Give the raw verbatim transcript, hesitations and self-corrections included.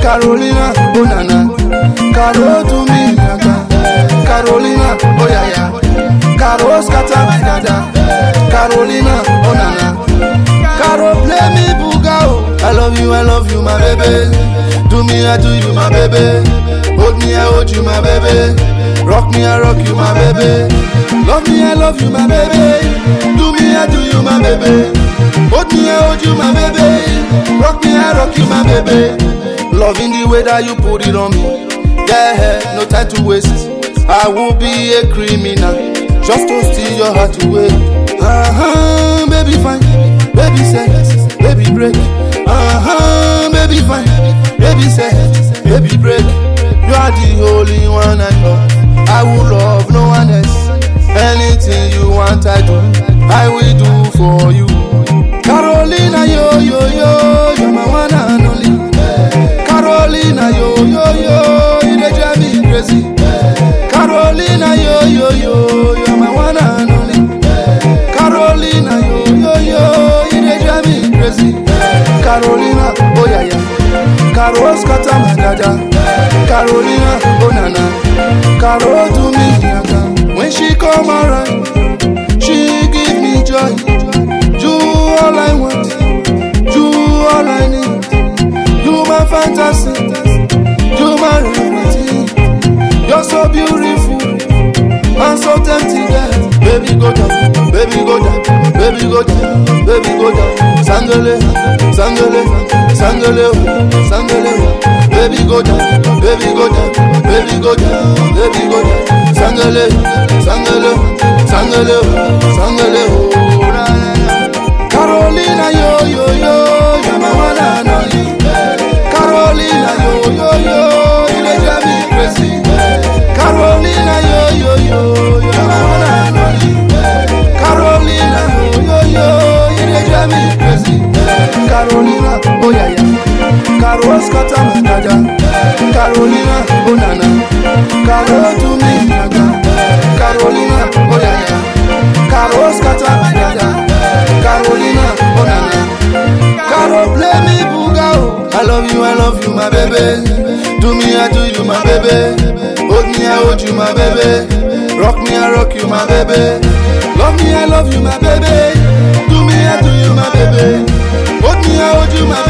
Carolina, oh nana, Caro to me, nana. Carolina, oh yeah yeah, Caro scatter my dada. Carolina, oh nana, Caro play me buga oh. I love you, I love you, my baby. Do me, I do you, my baby. Hold me, I hold you, my baby. Rock me, I rock you, my baby. Love me, I love you, my baby. Do me, I do you, my baby. Hold me, I hold you, my baby. Rock me, I rock you, my baby. Loving the way that you put it on me. Yeah, no time to waste. I will be a criminal just to steal your heart away. Uh-huh, baby fine, baby sex, baby break. Uh-huh, baby fine, baby sex, baby break. You are the only one I love. I will love no one else. Anything you want I do, I will do for you. Carolina, yo, yo, yo, you're my one and only. Carolina, yo, yo, yo, you dey drive me crazy. Carolina, yo, yo, yo, you're my one and only. Carolina, yo, yo, yo, you dey drive me crazy. Carolina, oh yeah yeah, Caro scatter my dada. Carolina, oh nana, Caro do me nana. When she come around, she give me joy. Do all I want, do all I need. You my fantasy, you my reality. You're so beautiful and so tempting, girl. Baby go down, baby go down, baby go down, baby go down. Sangale, sangale, sangale, sangale. Baby go down, baby go down, baby go down, baby go down. Sangale, sangale, sangale, sangale. Oh, na, na, na. Carolina, yo, yo, yo, you're my one and only. Carolina, yo, yo, yo, you dey drive me crazy. Carolina, yo, yo, yo, you're my one and only. Carolina, yo, yo, yo, you dey drive me crazy. Carolina, oh yeah yeah, Caro scatter my dada. Carolina, oh nana, Caro to me nana. Carolina, oh yeah yeah, Caro scatter my dada. Carolina, oh nana, Caro play me buga oh. I love you, I love you, my baby. Do me, I do you, my baby. Hold me, I hold you, my baby. Rock me, I rock you, my baby. Love me, I love you, my baby. Do me, I do you, my baby. Hold me, I hold you, my